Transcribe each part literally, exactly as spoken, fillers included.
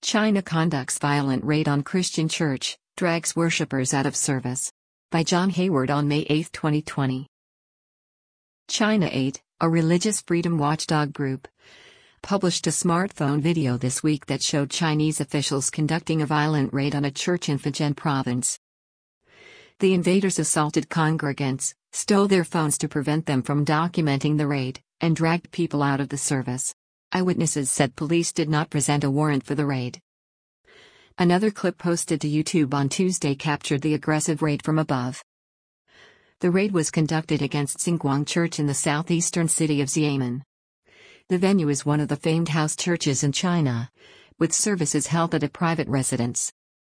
China conducts violent raid on Christian church, drags worshippers out of service. By John Hayward on May eighth twenty twenty. China eight, a religious freedom watchdog group, published a smartphone video this week that showed Chinese officials conducting a violent raid on a church in Fujian province. The invaders assaulted congregants, stole their phones to prevent them from documenting the raid, and dragged people out of the service. Eyewitnesses said police did not present a warrant for the raid. Another clip posted to YouTube on Tuesday captured the aggressive raid from above. The raid was conducted against Xinguang Church in the southeastern city of Xiamen. The venue is one of the famed house churches in China, with services held at a private residence.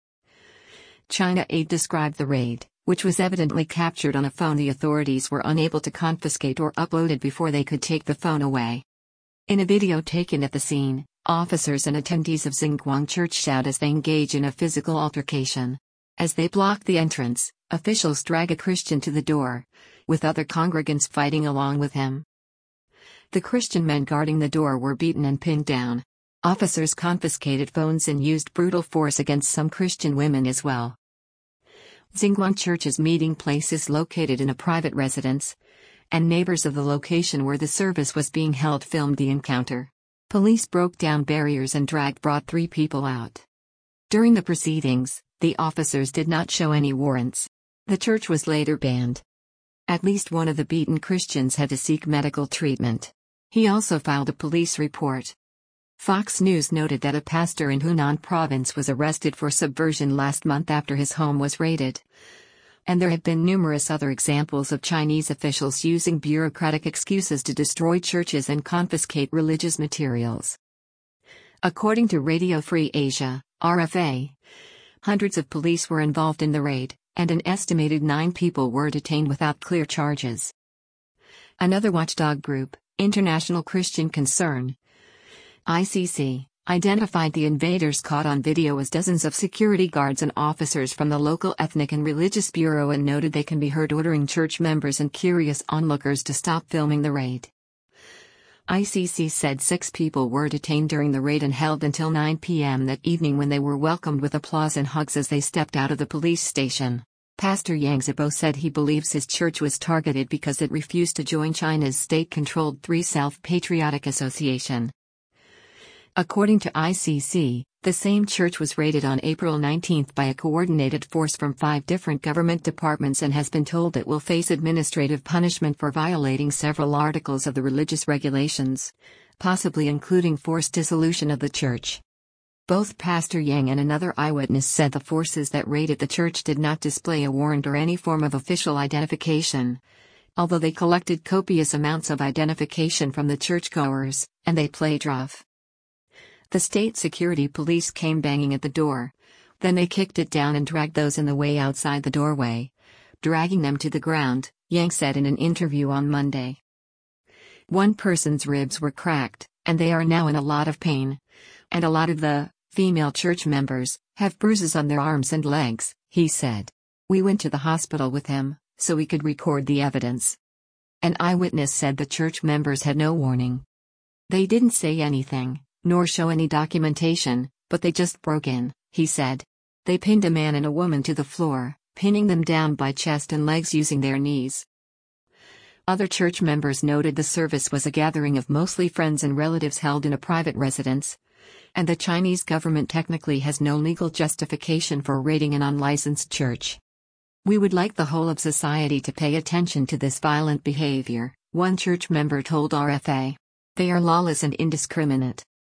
China eight described the raid, which was evidently captured on a phone the authorities were unable to confiscate or upload it before they could take the phone away. In a video taken at the scene, officers and attendees of Xinguang Church shout as they engage in a physical altercation. As they block the entrance, officials drag a Christian to the door, with other congregants fighting along with him. The Christian men guarding the door were beaten and pinned down. Officers confiscated phones and used brutal force against some Christian women as well. Xinguang Church's meeting place is located in a private residence, and neighbors of the location where the service was being held filmed the encounter. Police broke down barriers and dragged brought three people out. During the proceedings, the officers did not show any warrants. The church was later banned. At least one of the beaten Christians had to seek medical treatment. He also filed a police report. Fox News noted that a pastor in Hunan province was arrested for subversion last month after his home was raided. And there have been numerous other examples of Chinese officials using bureaucratic excuses to destroy churches and confiscate religious materials. According to Radio Free Asia, R F A, hundreds of police were involved in the raid, and an estimated nine people were detained without clear charges. Another watchdog group, International Christian Concern, I C C, identified the invaders caught on video as dozens of security guards and officers from the local ethnic and religious bureau and noted they can be heard ordering church members and curious onlookers to stop filming the raid. I C C said six people were detained during the raid and held until nine p m that evening when they were welcomed with applause and hugs as they stepped out of the police station. Pastor Yang Zibo said he believes his church was targeted because it refused to join China's state-controlled Three Self-Patriotic Association. According to I C C, the same church was raided on April nineteenth by a coordinated force from five different government departments and has been told it will face administrative punishment for violating several articles of the religious regulations, possibly including forced dissolution of the church. Both Pastor Yang and another eyewitness said the forces that raided the church did not display a warrant or any form of official identification, although they collected copious amounts of identification from the churchgoers, and they played rough. The state security police came banging at the door. Then they kicked it down and dragged those in the way outside the doorway, dragging them to the ground, Yang said in an interview on Monday. One person's ribs were cracked, and they are now in a lot of pain. And a lot of the female church members have bruises on their arms and legs, he said. We went to the hospital with him, so we could record the evidence. An eyewitness said the church members had no warning. They didn't say anything, nor show any documentation, but they just broke in, he said. They pinned a man and a woman to the floor, pinning them down by chest and legs using their knees. Other church members noted the service was a gathering of mostly friends and relatives held in a private residence, and the Chinese government technically has no legal justification for raiding an unlicensed church. We would like the whole of society to pay attention to this violent behavior, one church member told R F A. They are lawless and indiscriminate.